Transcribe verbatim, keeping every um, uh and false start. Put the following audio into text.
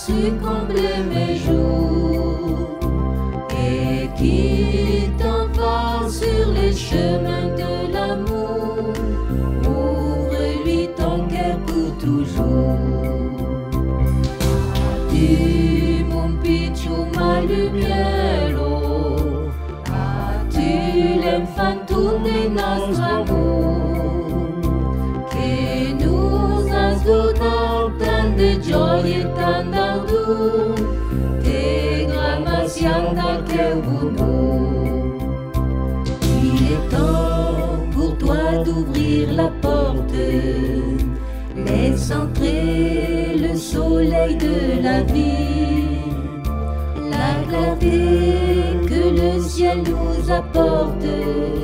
su combler mes jours et qui t'envoie sur les chemins de l'amour. Ouvre-lui ton cœur pour toujours. As-tu mon pichou, ma lumière, as-tu l'infantum de notre amour que nous ascoltons tant de joie et tant d'ardeur, tes grammations dans cœur pour nous. Il est temps pour toi d'ouvrir la porte, laisse entrer le soleil de la vie, la clarté que le ciel nous apporte.